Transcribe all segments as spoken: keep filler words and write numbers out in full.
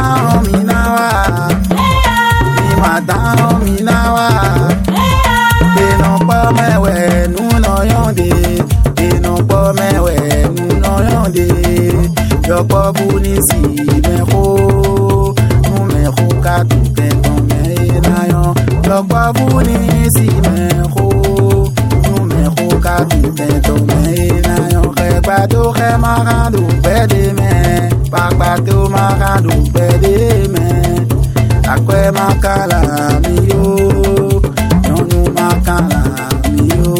down minawa. Mi ma down minawa. Deno po mewe nu no yonde. Deno po mewe nu no yonde. Yoko bunisi meho. Nu meho ka tu tenton me na yon. Yoko bunisi meho. Nu meho ka tu tenton me na yon. Bato ke marando pede me, bato marando pede me. Akwe makala mi yo, yonu makala mi yo.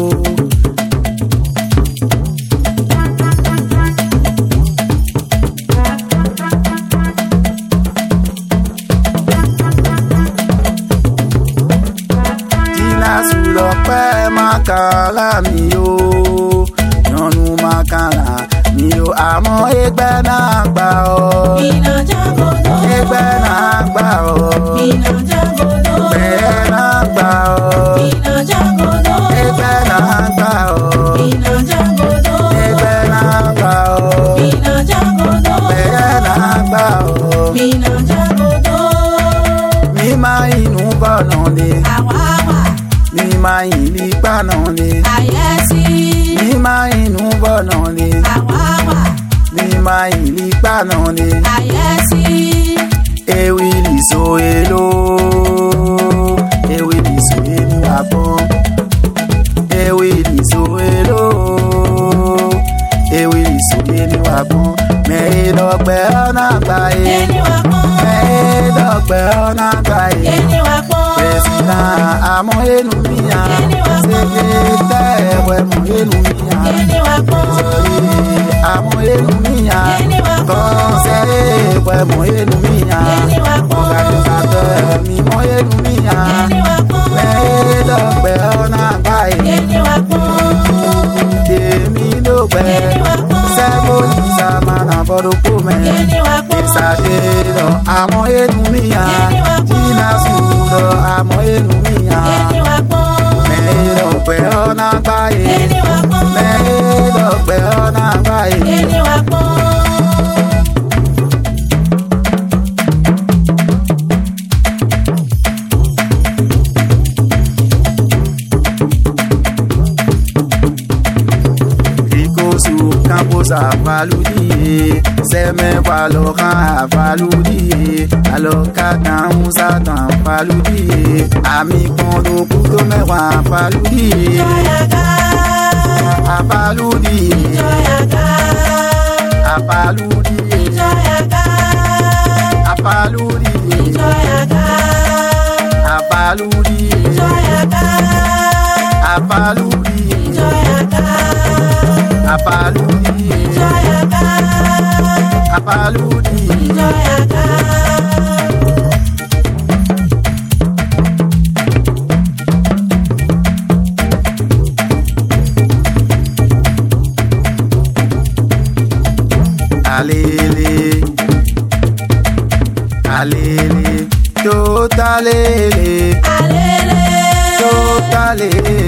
Tina sulo pe makala mi yo. Yonu makala mi o amo egbe na gba o. Ina jagodo. Egbe na gba o. Ina jagodo. Egbe na gba o. Ina jagodo. Egbe na gba o. Ina jagodo. Egbe na gba o. Ina jagodo. Egbe na gba o. Ina jagodo. Mi ma inu bono le. Awawa. Mi ma ili pano le. Ayesi. Mi ma inu bono le. Awawa. Mi ma ili pano le. Ayesi. Ewi li so elo. Ewi li so elo abon. Ewi li so elo. Ewi li so elo abon. Me dogbe ona gbaye. Eni wapon. Me dogbe ona gbaye. Eni wapon. President amo enu miya. Eni wapon. Secretary we mo enu miya. Eni wapon. Amo enu miya. Eni wapon. Conseiller we mo enu miya. Eni wapon. Organisateur mi mo enu miya. Eni wapon. Me dogbe ona gbaye. Eni wapon. Demi dogbe. Eni wapon. Sebo lisa mana bodo kume. Eni wapon. Isadero amo enu miya. Eni wapon. Tina sudo amo enu miya. Eni wapon. Me dogbe ona gbaye. Eni wapon. Me dogbe ona gbaye. Eni wapon. Camposa valudi, c'est même valora valudi, alors qu'à un satan valudi, ami kondo kudo me wa valudi, a valudi, a valudi, a valudi, a valudi, a valudi. Apaludi, apaludi, alele, alele, totalele, alele, totalele.